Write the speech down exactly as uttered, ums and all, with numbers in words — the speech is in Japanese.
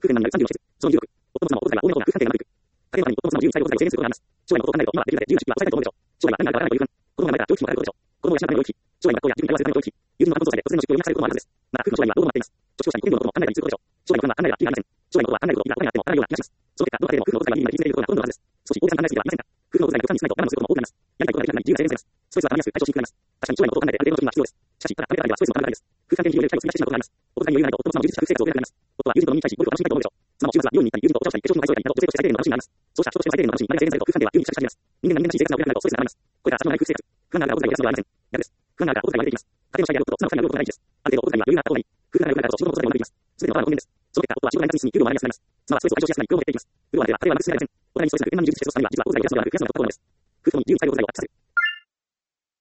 夫婦年満になるさんじゅうの施設、そのにじゅうろく、夫の妻も夫の妻が大の方が夫婦関係が悪く、家庭の中に夫の妻のじゅうにさい、ごさいを制限することがあります。将来の夫を考えると、今はできるだけ自由な時期は与えたいと思うでしょう。将来は何が変わらないという不安。子供が生まれたら教育費もかかることでしょう。子供を養うための教育費、将来の学校や塾に通わせるための教育費、友人の過去操作で突然の出費を余儀なくされることもあるはずです。また、夫婦の将来には老後も待っています。初期投資に国民のことも考えたりすることでしょう。将来の不安は考えれば意味がありません。将来のことは考えること、今ここにあってもわからないような気がします。その結果、どの家庭でも夫婦のお小遣いはギリギリまで気にしていることがほとんどのはずです。少し大げさに考えすぎてはいけませんか。夫婦のお小遣いを極端にしないと我慢することも多くなります。やりたいことができなくなり自由が制限されます。ストレスは溜まりやすく対処しにくくなります。確かに将来のことを考えてある程度の貯金は必要です。しかし、ただ貯めてからではストレスも溜まるだけです。夫婦関係に広げる機会を費やしてしまうことがあります。お小遣いに余裕がないと夫の妻も充実した夫婦生活を送れなくなります。夫は友人と飲みに行きたいし、ゴルフを楽しみたいと思うでしょう。妻も週末は美容院に行ったり、友人とお茶をしたり、化粧品を買い揃えたりなど、女性として最低限の楽しみがあります。そうした人として最低限の楽しみ、何が制限されると夫婦関係は優位に近づき始めます。人間が人間らしい生活が送れなくなるとストレスが溜まります。これから先の長い夫婦生活。不安があるからお小遣いを出すのではありません。逆です。不安があるからお小遣いが出てきます。家庭の支配であることと妻の負担があることが大事です。ある程度お小遣いには余裕があった方がいい。夫婦が仲良くなると仕事のお小遣いも出てきます。すべてのパターンの根源です。その結果、夫は仕事が円滑に進み、給料も上がりやすくなります。妻はストレスを解消しやすくなり、苦労も減っていきます。不安では家庭は楽しく進められません。お互いにストレスなく円満に充実して過ごすためには、実はお小遣いを出すのである増やすのが突破口です。夫婦ともにじゅうにさい、ごさいをアップさせる。